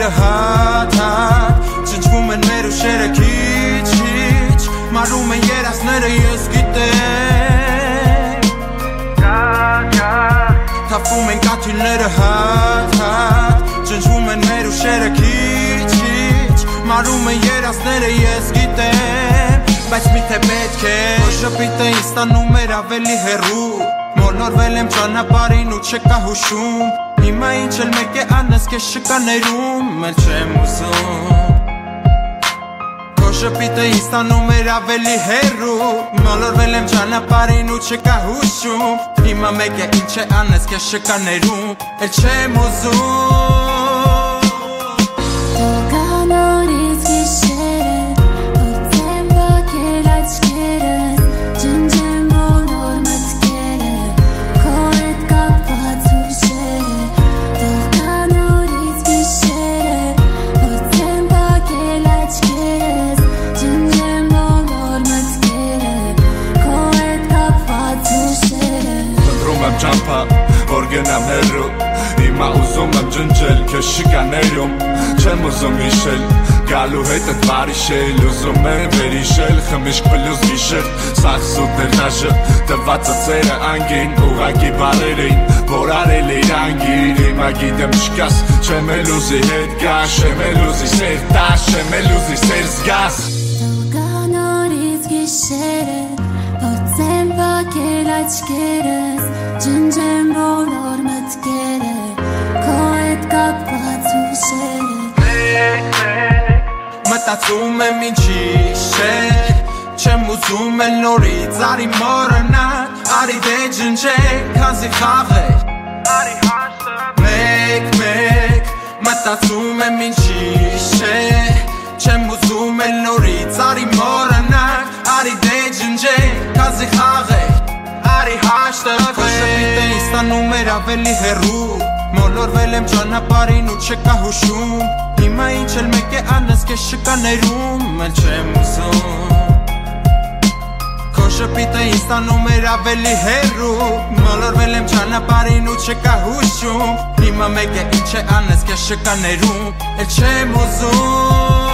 շքանքները հատ-հատ Ճնճվում են մեր ուշերը քիչ-քիչ Մարում են երազները ես գիտեմ Թափվում են կաթիլները հատ-հատ Ճնճվում են մեր ուշերը քիչ-քիչ Մարում են երազները ես գիտեմ Բայց միթե պետք է Որ շպիտը ինձ տանում էր ավելի հեռու Մոլորվել եմ ճանապարհին ու չկա հուշում Հիմա ինչ էլ մեկ է անես քեզ չկա ներում Էլ չեմ ուզում Քո շպիտը ինձ տանում էր ավելի հեռու Մոլորվել եմ ճանապարհին ու չկա հուշում Հիմա մեկ է ինչ է անես քեզ չկա ներում Էլ չեմ ուզում Ճամփա, որ գնամ հեռու Հիմա ուզում եմ ջնջել, քեզ չկա ներում Չեմ ուզում հիշել, գալու հետդ բարիշել Ուզում եմ վերիշել, խմիշք պլյուս գիշեր Սաղ սուտներ դաշը, տվածը ծերը անգին Ուղակի բարեր էին, որ արել էիր անգին Հիմա գիտեմ չկաս, չեմ էլ ուզի հետ գաս Չեմ էլ ուզի սեր տաս, չեմ էլ ուզի սեր զգաս Տուկա նորից գիշերը Փորձեմ վակել աչքերս Ջնջեմ բոլոր մտքերը Քո հետ կապված ուշերը Մտածում եմ ինչի շեր Չեմ ուզում էլ նորից արի մոռանալ Արի դե ջնջենք քանզի խաղեր Արի հաշտը մեկ Մտածում եմ ինչի շեր Չեմ ուզում էլ նորից արի մոռանալ Արի դե ջնջենք քանզի խաղեր Արի հաշտը Քո շպիտը ինձ տանում էր ավելի հեռու Մոլորվել եմ ճանապարհին ու չկա հուշում Հիմա ինչ էլ մեկ է անես քեզ չկա ներում Էլ չեմ ուզում Քո շպիտը ինձ տանում էր ավելի հեռու Մոլորվել եմ ճանապարհին ու չկա հուշում Հիմա մեկ է ինչ է անես քեզ չկա ներում Էլ չեմ ուզում